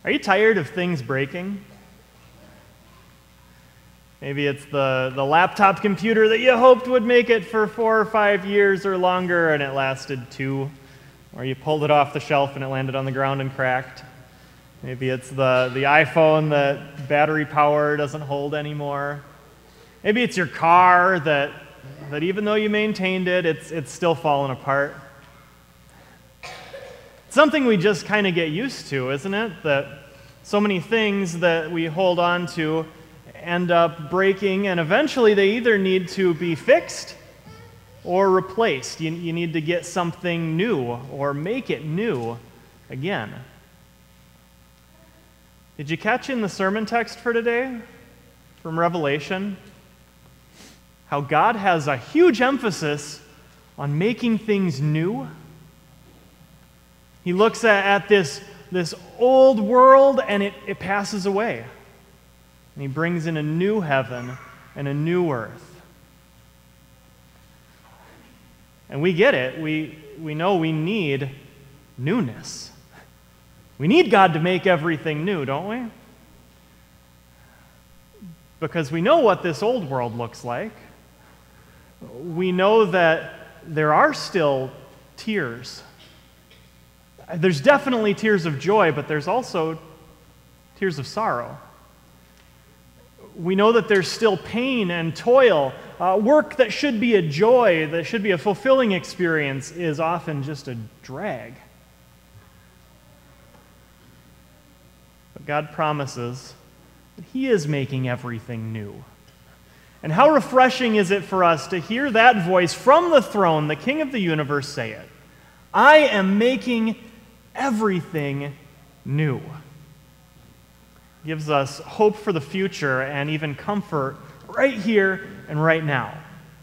Are you tired of things breaking? Maybe it's the laptop computer that you hoped would make it for 4 or 5 years or longer, and it lasted 2. Or you pulled it off the shelf and it landed on the ground and cracked. Maybe it's the iPhone that battery power doesn't hold anymore. Maybe it's your car that even though you maintained it, it's still falling apart. It's something we just kind of get used to, isn't it? That so many things that we hold on to end up breaking, and eventually they either need to be fixed or replaced. You need to get something new or make it new again. Did you catch in the sermon text for today from Revelation how God has a huge emphasis on making things new? He looks at this old world and it passes away. And he brings in a new heaven and a new earth. And we get it. We know we need newness. We need God to make everything new, don't we? Because we know what this old world looks like. We know that there are still tears. There's definitely tears of joy, but there's also tears of sorrow. We know that there's still pain and toil. Work that should be a joy, that should be a fulfilling experience, is often just a drag. But God promises that He is making everything new. And how refreshing is it for us to hear that voice from the throne, the King of the universe, say it. I am making everything new. Gives us hope for the future and even comfort right here and right now.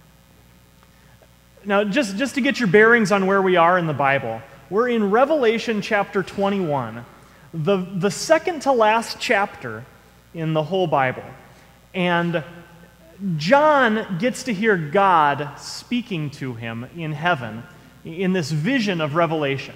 Now, just to get your bearings on where we are in the Bible, we're in Revelation chapter 21, the second to last chapter in the whole Bible. And John gets to hear God speaking to him in heaven in this vision of Revelation.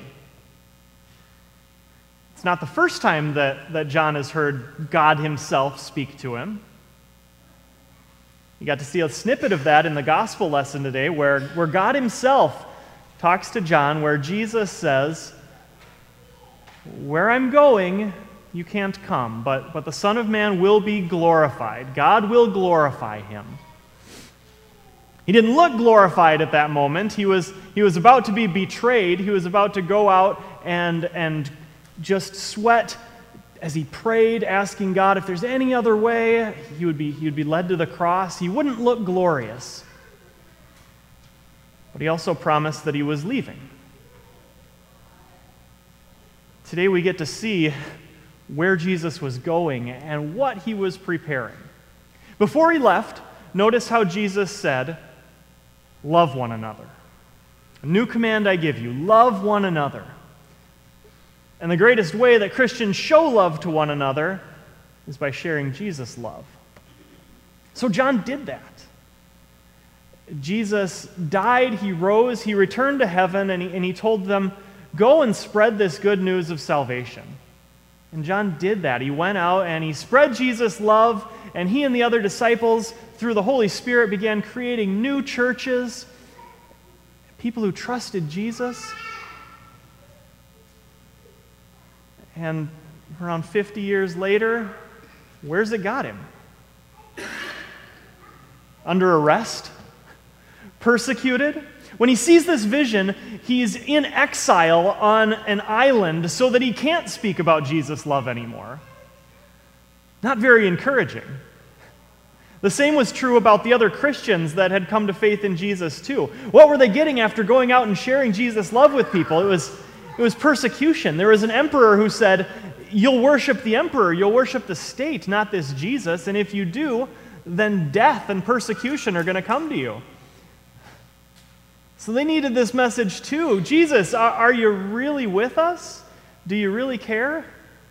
It's not the first time that John has heard God himself speak to him. You got to see a snippet of that in the gospel lesson today where God himself talks to John, where Jesus says, "Where I'm going, you can't come, but the Son of Man will be glorified. God will glorify him." He didn't look glorified at that moment. He was about to be betrayed. He was about to go out and just sweat as he prayed, asking God if there's any other way. He would be led to the cross. He wouldn't look glorious. But he also promised that he was leaving. Today we get to see where Jesus was going and what he was preparing. Before he left, notice how Jesus said, "Love one another. A new command I give you, love one another." And the greatest way that Christians show love to one another is by sharing Jesus' love. So John did that. Jesus died, he rose, he returned to heaven, and he told them, "Go and spread this good news of salvation." And John did that. He went out and he spread Jesus' love, and he and the other disciples, through the Holy Spirit, began creating new churches, people who trusted Jesus. And around 50 years later, where's it got him? Under arrest? Persecuted? When he sees this vision, he's in exile on an island so that he can't speak about Jesus' love anymore. Not very encouraging. The same was true about the other Christians that had come to faith in Jesus too. What were they getting after going out and sharing Jesus' love with people? It was persecution. There was an emperor who said, "You'll worship the emperor, you'll worship the state, not this Jesus, and if you do, then death and persecution are going to come to you." So they needed this message too. Jesus, are you really with us? Do you really care?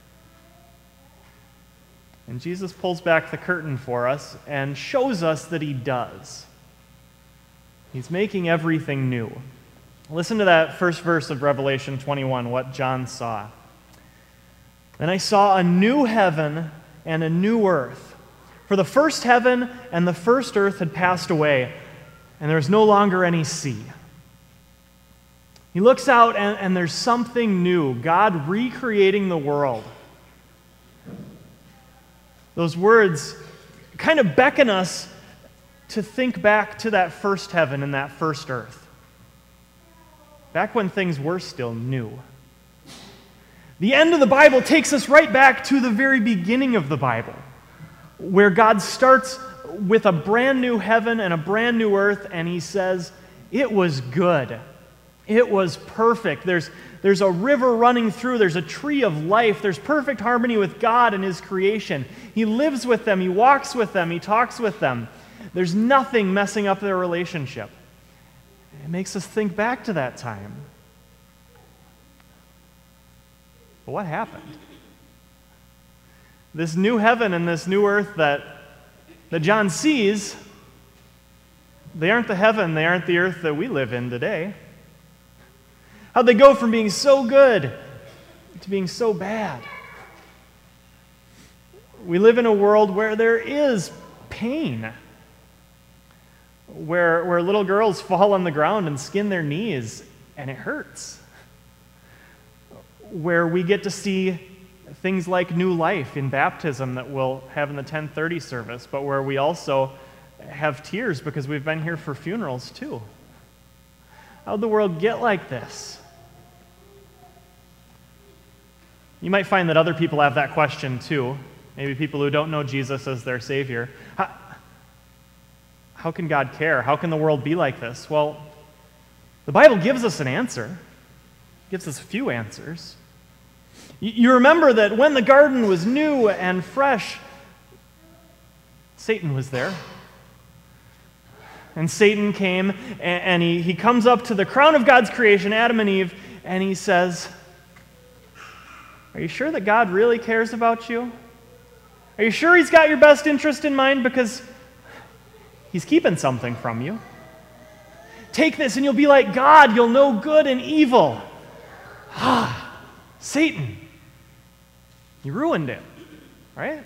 And Jesus pulls back the curtain for us and shows us that he does. He's making everything new. Listen to that first verse of Revelation 21, what John saw. Then I saw a new heaven and a new earth. For the first heaven and the first earth had passed away, and there was no longer any sea. He looks out, and there's something new, God recreating the world. Those words kind of beckon us to think back to that first heaven and that first earth, back when things were still new. The end of the Bible takes us right back to the very beginning of the Bible, where God starts with a brand new heaven and a brand new earth, and he says, it was good. It was perfect. There's a river running through. There's a tree of life. There's perfect harmony with God and his creation. He lives with them. He walks with them. He talks with them. There's nothing messing up their relationship. It makes us think back to that time. But what happened? This new heaven and this new earth that John sees, they aren't the heaven, they aren't the earth that we live in today. How'd they go from being so good to being so bad? We live in a world where there is pain, where little girls fall on the ground and skin their knees, and it hurts. Where we get to see things like new life in baptism that we'll have in the 10:30 service, but where we also have tears because we've been here for funerals too. How'd the world get like this? You might find that other people have that question too. Maybe people who don't know Jesus as their Savior. How can God care? How can the world be like this? Well, the Bible gives us an answer. It gives us a few answers. You remember that when the garden was new and fresh, Satan was there. And Satan came, and he comes up to the crown of God's creation, Adam and Eve, and he says, are you sure that God really cares about you? Are you sure he's got your best interest in mind? Because he's keeping something from you. Take this and you'll be like God. You'll know good and evil. Satan. You ruined it, right?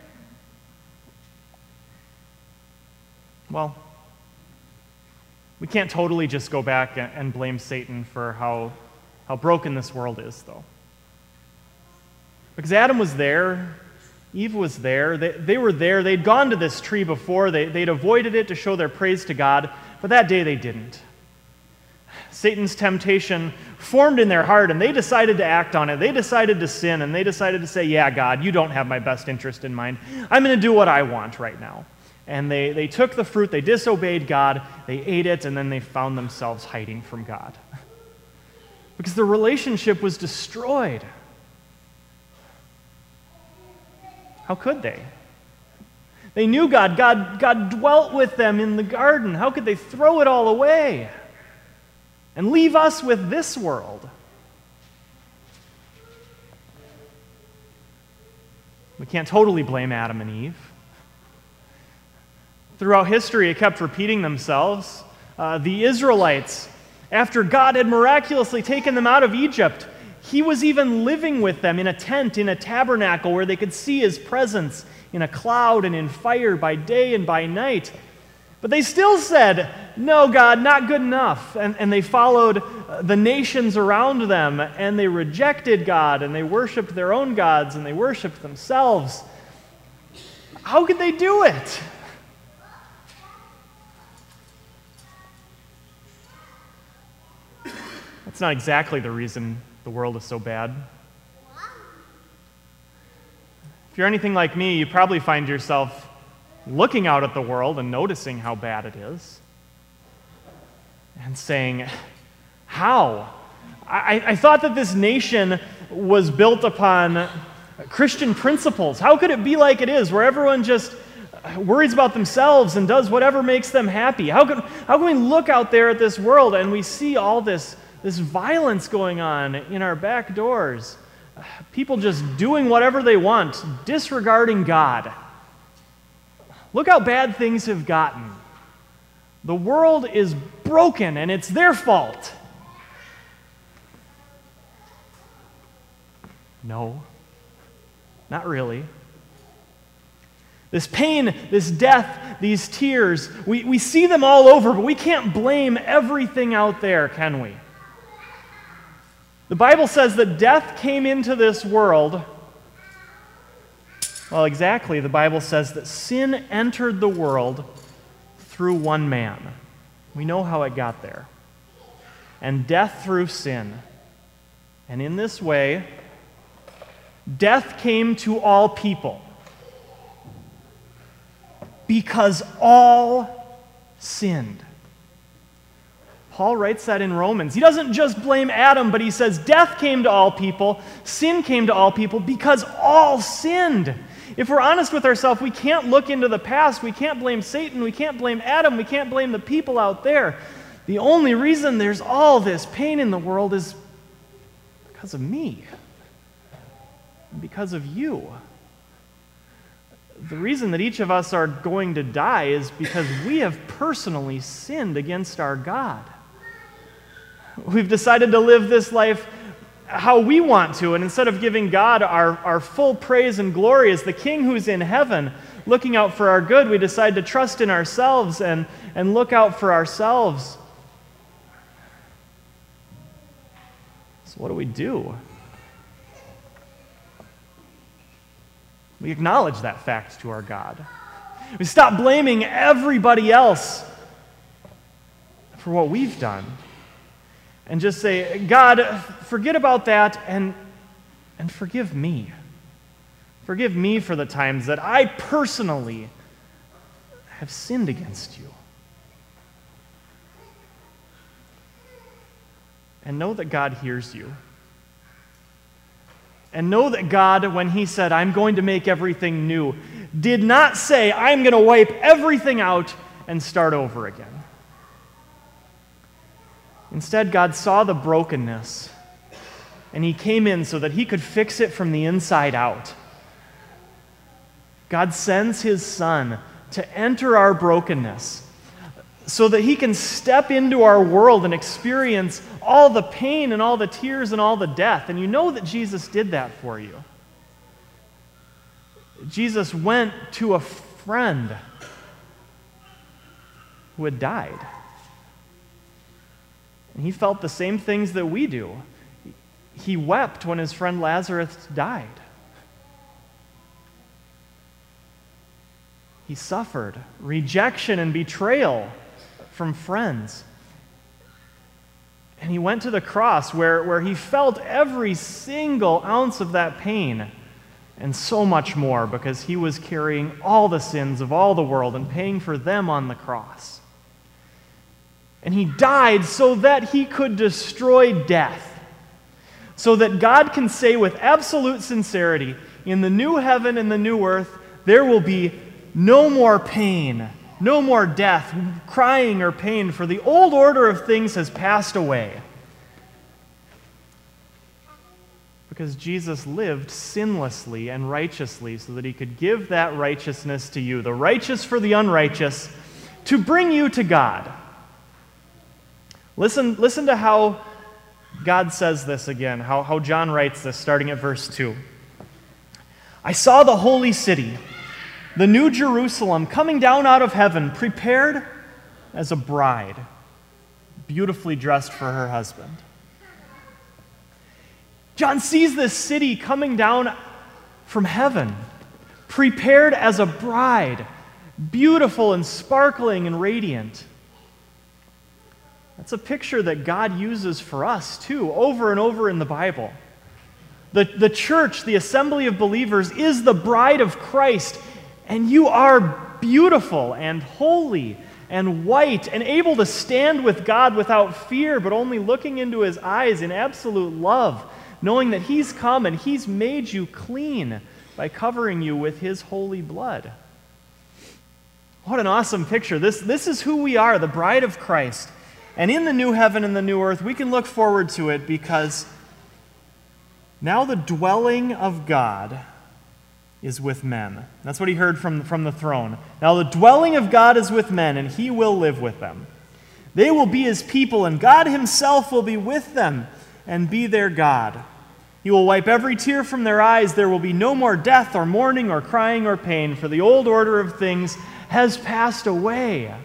Well, we can't totally just go back and blame Satan for how broken this world is, though. Because Adam was there, Eve was there, they were there, they'd gone to this tree before, they'd avoided it to show their praise to God, but that day they didn't. Satan's temptation formed in their heart, and they decided to act on it. They decided to sin, and they decided to say, yeah, God, you don't have my best interest in mind. I'm going to do what I want right now. And they took the fruit, they disobeyed God, they ate it, and then they found themselves hiding from God. Because the relationship was destroyed. How could they? They knew God. God dwelt with them in the garden. How could they throw it all away and leave us with this world? We can't totally blame Adam and Eve. Throughout history, it kept repeating themselves. The Israelites, after God had miraculously taken them out of Egypt, he was even living with them in a tent, in a tabernacle, where they could see his presence in a cloud and in fire by day and by night. But they still said, no, God, not good enough. And they followed the nations around them, and they rejected God, and they worshiped their own gods, and they worshiped themselves. How could they do it? That's not exactly the reason the world is so bad. If you're anything like me, you probably find yourself looking out at the world and noticing how bad it is and saying, how? I thought that this nation was built upon Christian principles. How could it be like it is, where everyone just worries about themselves and does whatever makes them happy? How can we look out there at this world and we see all this violence going on in our back doors? People just doing whatever they want, disregarding God. Look how bad things have gotten. The world is broken, and it's their fault. No. Not really. This pain, this death, these tears, we see them all over, but we can't blame everything out there, can we? The Bible says that death came into this world. Well, exactly. The Bible says that sin entered the world through one man. We know how it got there. And death through sin. And in this way, death came to all people. Because all sinned. Paul writes that in Romans. He doesn't just blame Adam, but he says death came to all people, sin came to all people because all sinned. If we're honest with ourselves, we can't look into the past. We can't blame Satan. We can't blame Adam. We can't blame the people out there. The only reason there's all this pain in the world is because of me. Because of you. The reason that each of us are going to die is because we have personally sinned against our God. We've decided to live this life how we want to, and instead of giving God our full praise and glory as the King who's in heaven, looking out for our good, we decide to trust in ourselves and look out for ourselves. So what do? We acknowledge that fact to our God. We stop blaming everybody else for what we've done. And just say, God, forget about that and forgive me. Forgive me for the times that I personally have sinned against you. And know that God hears you. And know that God, when He said, I'm going to make everything new, did not say, I'm going to wipe everything out and start over again. Instead, God saw the brokenness, and He came in so that He could fix it from the inside out. God sends His Son to enter our brokenness so that He can step into our world and experience all the pain and all the tears and all the death. And you know that Jesus did that for you. Jesus went to a friend who had died. And He felt the same things that we do. He wept when His friend Lazarus died. He suffered rejection and betrayal from friends. And He went to the cross where He felt every single ounce of that pain and so much more because He was carrying all the sins of all the world and paying for them on the cross. And He died so that He could destroy death. So that God can say with absolute sincerity, in the new heaven and the new earth, there will be no more pain, no more death, crying or pain, for the old order of things has passed away. Because Jesus lived sinlessly and righteously so that He could give that righteousness to you, the righteous for the unrighteous, to bring you to God. Listen to how God says this again, how John writes this, starting at verse 2. I saw the holy city, the new Jerusalem, coming down out of heaven, prepared as a bride, beautifully dressed for her husband. John sees this city coming down from heaven, prepared as a bride, beautiful and sparkling and radiant. That's a picture that God uses for us, too, over and over in the Bible. The church, the assembly of believers, is the bride of Christ, and you are beautiful and holy and white and able to stand with God without fear, but only looking into His eyes in absolute love, knowing that He's come and He's made you clean by covering you with His holy blood. What an awesome picture. This is who we are, the bride of Christ. And in the new heaven and the new earth, we can look forward to it because now the dwelling of God is with men. That's what He heard from the throne. Now the dwelling of God is with men, and He will live with them. They will be His people, and God Himself will be with them and be their God. He will wipe every tear from their eyes. There will be no more death or mourning or crying or pain, for the old order of things has passed away.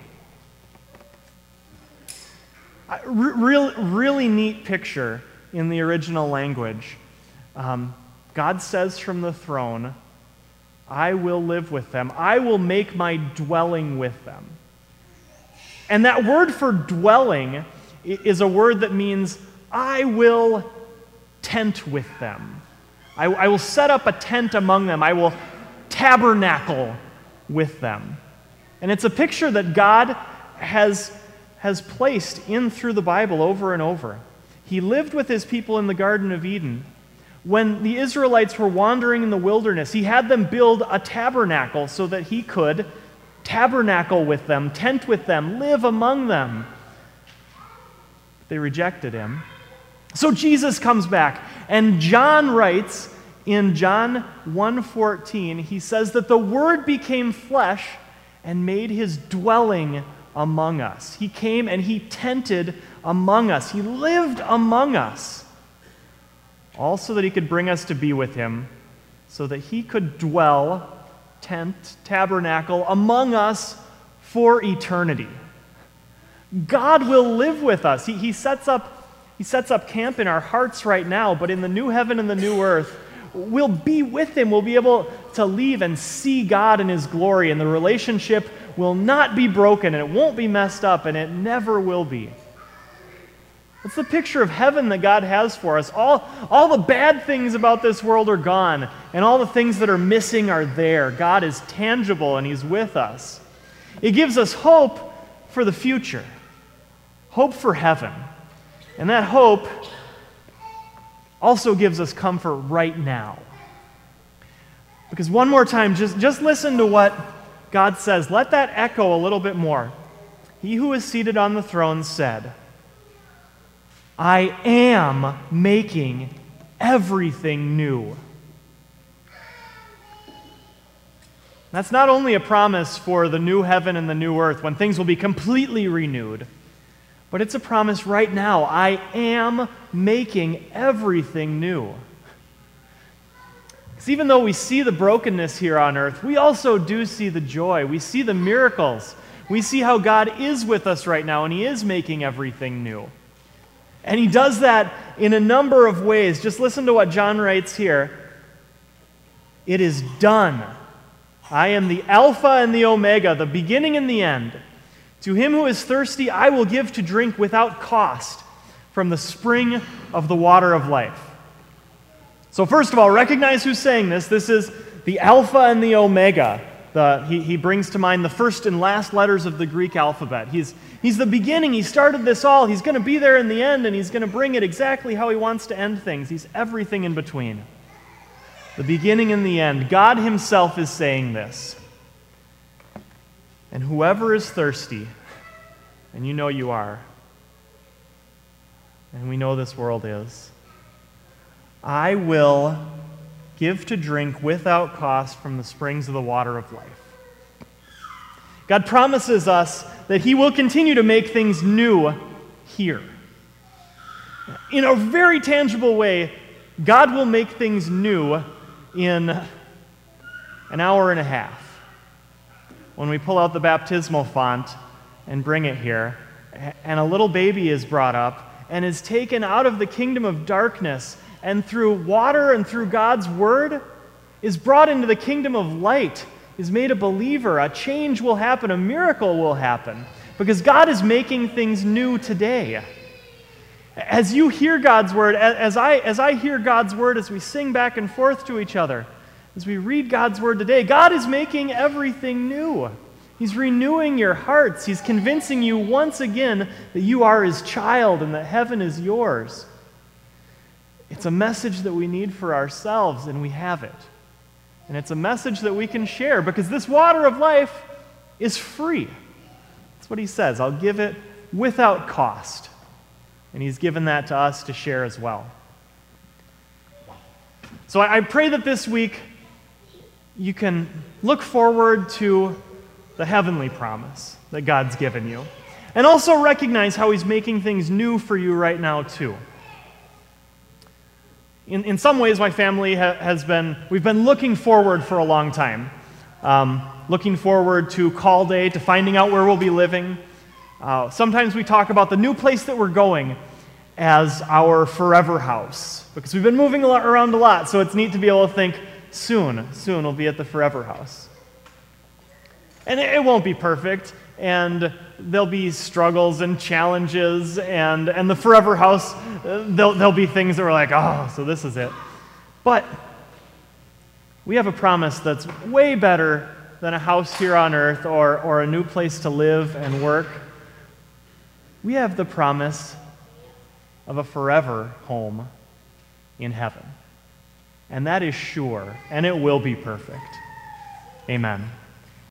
Really neat picture in the original language. God says from the throne, I will live with them. I will make my dwelling with them. And that word for dwelling is a word that means I will tent with them. I will set up a tent among them. I will tabernacle with them. And it's a picture that God has placed in through the Bible over and over. He lived with his people in the Garden of Eden. When the Israelites were wandering in the wilderness, he had them build a tabernacle so that he could tabernacle with them, tent with them, live among them. They rejected him. So Jesus comes back, and John writes in John 1:14, he says that the Word became flesh and made his dwelling among us. He came and he tented among us. He lived among us, all so that he could bring us to be with him, so that he could dwell, tent, tabernacle among us for eternity. God will live with us. He sets up camp in our hearts right now, but in the new heaven and the new earth, we'll be with him. We'll be able to leave and see God in his glory, and the relationship will not be broken, and it won't be messed up, and it never will be. It's the picture of heaven that God has for us. All the bad things about this world are gone, and all the things that are missing are there. God is tangible, and he's with us. It gives us hope for the future, hope for heaven. And that hope also gives us comfort right now. Because one more time, just listen to what God says. Let that echo a little bit more. He who is seated on the throne said, I am making everything new. That's not only a promise for the new heaven and the new earth, when things will be completely renewed, but it's a promise right now. I am making everything new. Because even though we see the brokenness here on earth, we also do see the joy. We see the miracles. We see how God is with us right now, and he is making everything new. And he does that in a number of ways. Just listen to what John writes here. It is done. I am the Alpha and the Omega, the beginning and the end. To him who is thirsty, I will give to drink without cost from the spring of the water of life. So first of all, recognize who's saying this. This is the Alpha and the Omega. He brings to mind the first and last letters of the Greek alphabet. He's the beginning. He started this all. He's going to be there in the end, and he's going to bring it exactly how he wants to end things. He's everything in between. The beginning and the end. God himself is saying this. And whoever is thirsty, and you know you are, and we know this world is, I will give to drink without cost from the springs of the water of life. God promises us that he will continue to make things new here. In a very tangible way, God will make things new in an hour and a half. When we pull out the baptismal font and bring it here, and a little baby is brought up and is taken out of the kingdom of darkness, and through water and through God's word is brought into the kingdom of light, is made a believer, a change will happen, a miracle will happen, because God is making things new today. As you hear God's word, as I hear God's word, as we sing back and forth to each other, as we read God's word today, God is making everything new. He's renewing your hearts. He's convincing you once again that you are his child and that heaven is yours. It's a message that we need for ourselves, and we have it. And it's a message that we can share, because this water of life is free. That's what he says. I'll give it without cost. And he's given that to us to share as well. So I pray that this week you can look forward to the heavenly promise that God's given you, and also recognize how he's making things new for you right now too. in some ways, my family we've been looking forward for a long time. Looking forward to call day, to finding out where we'll be living. Sometimes we talk about the new place that we're going as our forever house, because we've been moving around a lot, so it's neat to be able to think, soon we'll be at the forever house. And it won't be perfect, and there'll be struggles and challenges, and the forever house, there'll be things that we're like, oh, so this is it. But we have a promise that's way better than a house here on earth or a new place to live and work. We have the promise of a forever home in heaven. And that is sure, and it will be perfect. Amen.